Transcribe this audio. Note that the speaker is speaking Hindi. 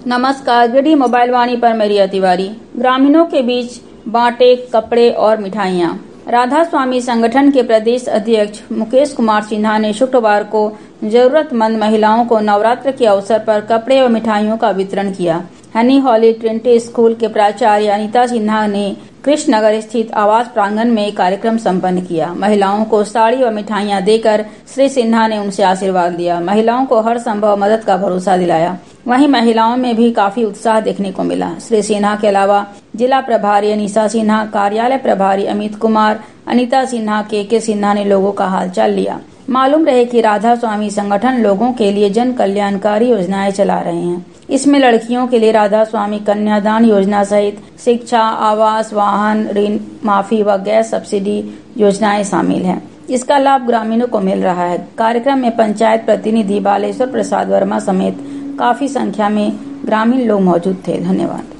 नमस्कार, GD मोबाइल वाणी पर मैं रिया तिवारी। ग्रामीणों के बीच बांटे कपड़े और मिठाइयाँ। राधा स्वामी संगठन के प्रदेश अध्यक्ष मुकेश कुमार सिन्हा ने शुक्रवार को जरूरतमंद महिलाओं को नवरात्र के अवसर पर कपड़े और मिठाइयों का वितरण किया। हनी हॉली ट्रिनिटी स्कूल के प्राचार्य अनीता सिन्हा ने कृष्णनगर स्थित आवास प्रांगण में कार्यक्रम संपन्न किया। महिलाओं को साड़ी और मिठाइयां देकर श्री सिन्हा ने उनसे आशीर्वाद लिया। महिलाओं को हर संभव मदद का भरोसा दिलाया। वहीं महिलाओं में भी काफी उत्साह देखने को मिला। श्री सिन्हा के अलावा जिला प्रभारी अनीसा सिन्हा, कार्यालय प्रभारी अमित कुमार, अनीता सिन्हा, के सिन्हा ने लोगों का हालचाल लिया। मालूम रहे कि राधा स्वामी संगठन लोगों के लिए जन कल्याणकारी योजनाएं चला रहे हैं। इसमें लड़कियों के लिए राधा स्वामी कन्यादान योजना सहित शिक्षा, आवास, वाहन ऋण माफी व गैस सब्सिडी योजनाएं शामिल हैं। इसका लाभ ग्रामीणों को मिल रहा है। कार्यक्रम में पंचायत प्रतिनिधि बालेश्वर प्रसाद वर्मा समेत काफी संख्या में ग्रामीण लोग मौजूद थे। धन्यवाद।